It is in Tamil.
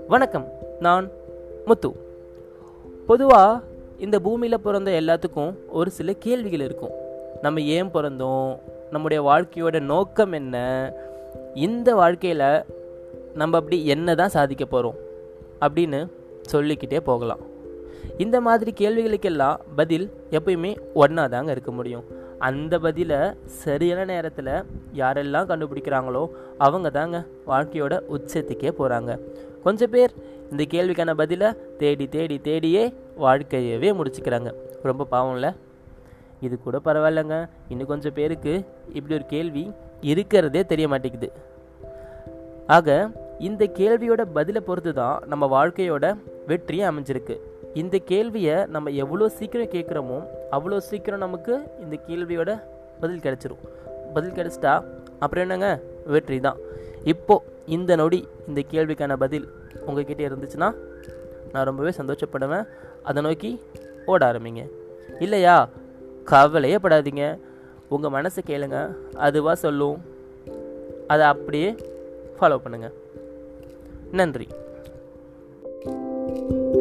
வணக்கம், நான் முத்து. பொதுவாக இந்த பூமியில் பிறந்த எல்லாத்துக்கும் ஒரு சில கேள்விகள் இருக்கும். நம்ம ஏன் பிறந்தோம், நம்முடைய வாழ்க்கையோட நோக்கம் என்ன, இந்த வாழ்க்கையில் நம்ம அப்படி என்ன தான் சாதிக்க போகிறோம் அப்படின்னு சொல்லிக்கிட்டே போகலாம். இந்த மாதிரி கேள்விகளுக்கெல்லாம் பதில் எப்பயுமே ஒன்றா தாங்க இருக்க முடியும். அந்த பதிலை சரியான நேரத்தில் யாரெல்லாம் கண்டுபிடிக்கிறாங்களோ அவங்க தாங்க வாழ்க்கையோட உச்சத்துக்கே போகிறாங்க. கொஞ்சம் பேர் இந்த கேள்விக்கான பதிலை தேடி தேடி தேடியே வாழ்க்கையவே முடிச்சுக்கிறாங்க. ரொம்ப பாவம்ல. இது கூட பரவாயில்லைங்க, இன்னும் கொஞ்சம் பேருக்கு இப்படி ஒரு கேள்வி இருக்கிறதே தெரிய மாட்டேங்குது. ஆக இந்த கேள்வியோட பதிலை பொறுத்து தான் நம்ம வாழ்க்கையோட வெற்றியே அமைஞ்சிருக்கு. இந்த கேள்வியை நம்ம எவ்வளோ சீக்கிரம் கேட்குறோமோ அவ்வளோ சீக்கிரம் நமக்கு இந்த கேள்வியோட பதில் கிடச்சிரும். பதில் கிடச்சிட்டா அப்புறம் என்னங்க, வெற்றி தான். இப்போது இந்த நொடி இந்த கேள்விக்கான பதில் உங்ககிட்ட இருந்துச்சுன்னா நான் ரொம்பவே சந்தோஷப்படுவேன். அதை நோக்கி ஓட ஆரம்பிங்க. இல்லையா, கவலையே படாதீங்க. உங்கள் மனசை கேளுங்க, அதுவாக சொல்லும். அதை அப்படியே ஃபாலோ பண்ணுங்கள். நன்றி.